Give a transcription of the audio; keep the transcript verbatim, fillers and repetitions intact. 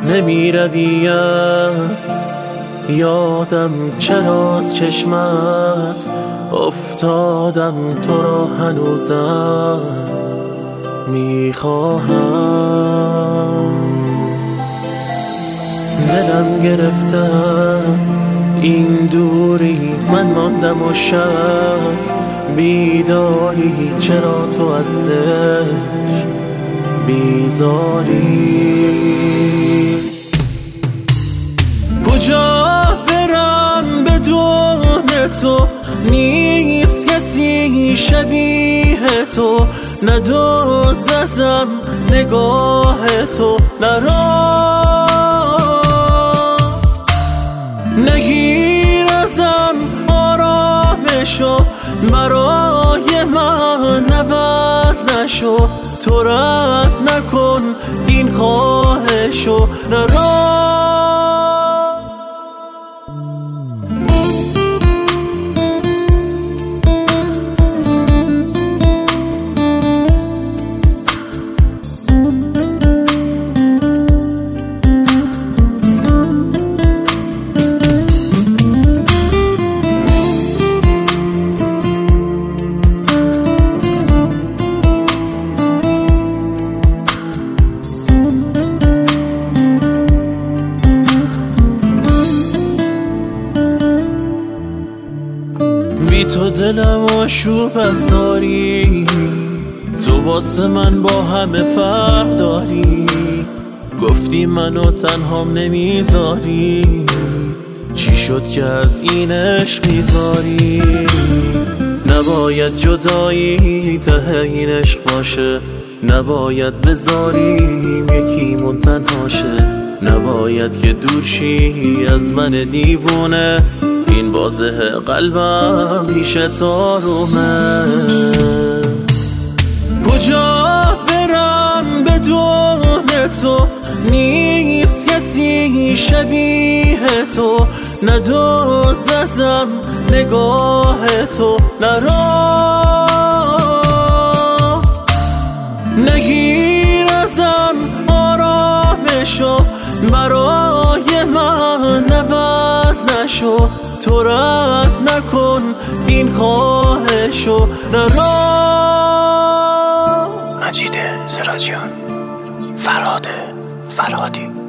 نمی روی از یادم، چرا از چشمت افتادم، تو را هنوزم میخواهم. دلم گرفته از این دوری، من ماندم و شب بیداری، چرا تو از دلش بیزاری؟ کجا برم بدون تو، نیست کسی شبیه تو، ندوز ازم نگاه تو، نرا نگیر ازم آرامشو، برای من نوز نشو، تو رد نکن این خواهشو، نرا بی تو دلم آشوب از داری، تو واسه من با همه فرق داری، گفتی منو تنهام نمیذاری، چی شد که از این عشق میذاری؟ نباید جدایی ته این عشق باشه، نباید بذاریم یکیمون تنها شه، نباید که دور شی از من دیوونه، این بازه قلبم پیش آرومه. کجا برم بدون تو، نیست کسی شبیه تو، ندوز ازم نگاه تو، نرا نگیر ازم آرامشو، برای من نوز نشو، تو رد نکن این خواهشو، نرا. مجید سراجیان، فرهاد فرهادی.